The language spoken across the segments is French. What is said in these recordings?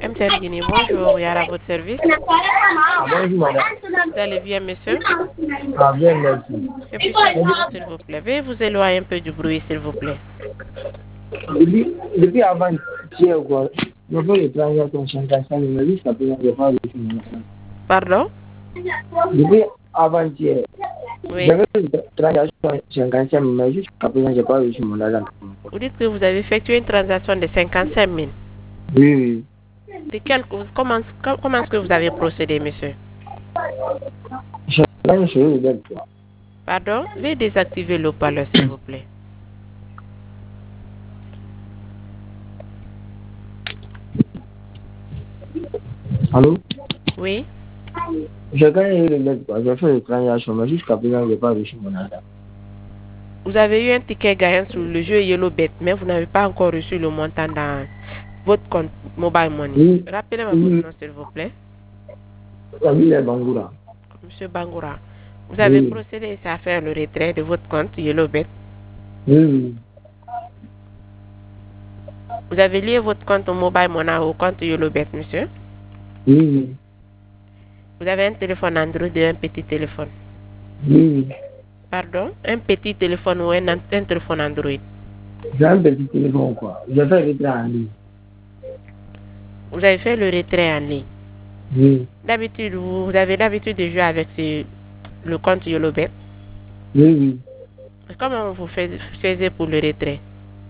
MTN Guinée, bonjour, Yara, à votre service. Bonjour madame. Vous allez bien, monsieur? Bien, merci. Que puis-je faire pour vous, s'il vous plaît? Veuillez vous éloigner un peu du bruit, s'il vous plaît. Depuis avant-hier, quoi, je fais les transactions 55 mais jusqu'à présent, je n'ai pas reçu mon argent. Pardon? Depuis avant-hier, Oui. j'avais fait les transactions 55 mais jusqu'à présent, je n'ai pas reçu mon argent. Vous dites que vous avez effectué une transaction de 55 000. Oui, oui. De quel, comment est-ce que vous avez procédé, monsieur? Je gagne sur le bête. Pardon? Veuillez désactiver le haut-parleur, s'il vous plaît. Allô? Oui? Je gagne le bête, quoi. Je fais les transactions mais jusqu'à présent, je n'ai pas reçu mon argent. Vous avez eu un ticket gagnant sur le jeu Yellow Bet, mais vous n'avez pas encore reçu le montant dans votre compte Mobile Money. Oui. Rappelez-moi Oui. votre nom, s'il vous plaît. Oui, les Bangoura. Monsieur Bangoura. Vous avez Oui. procédé à faire le retrait de votre compte Yellow Bet. Oui, oui. Vous avez lié votre compte au Mobile Money au compte Yellow Bet, monsieur. Oui, oui. Vous avez un téléphone Android et un petit téléphone. Oui, oui. Pardon? Un petit téléphone ou un téléphone Android. J'ai un petit téléphone, quoi. Je fais le retrait en ligne. Vous avez fait le retrait en ligne. Oui. D'habitude, vous avez l'habitude de jouer avec le compte YoloBet. Oui, oui. Comment vous faisiez pour le retrait?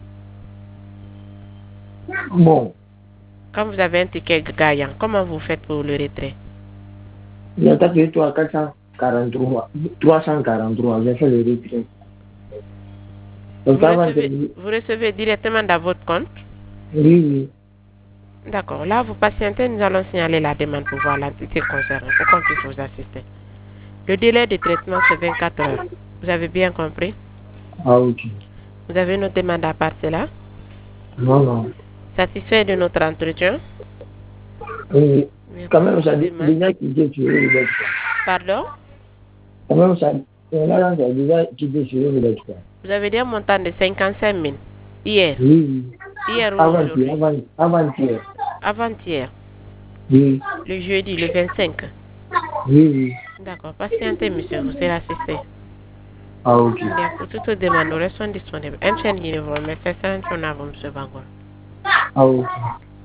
Bon, Quand vous avez un ticket gagnant, comment vous faites pour le retrait? j'ai tapé 443. 343, j'ai fait le retrait. Donc, Vous recevez directement dans votre compte? Oui, oui. D'accord. Là, vous patientez, nous allons signaler la demande pour voir l'entité concernée, pour qu'on puisse vous assister. Le délai de traitement, c'est 24 heures. Vous avez bien compris? Ah, ok. Vous avez une demande à part cela? Non, non. Satisfait de notre entretien? Oui. Mais Quand même, ça a demande. déjà quitté sur le bête. Pardon? Quand même, ça a déjà quitté sur le bête. Vous avez dit un montant de 55 000 hier. Oui, oui. Hier ou aujourd'hui? Avant-hier. Avant-hier. Oui. Le jeudi, le 25. Oui, oui. D'accord. Patientez, monsieur, vous serez assisté. Ah, ok. Bien, pour toute demande, nous restons disponibles. MTN Guinée vous remercie. Excellente journée à vous, monsieur Bangour. Ah, ok.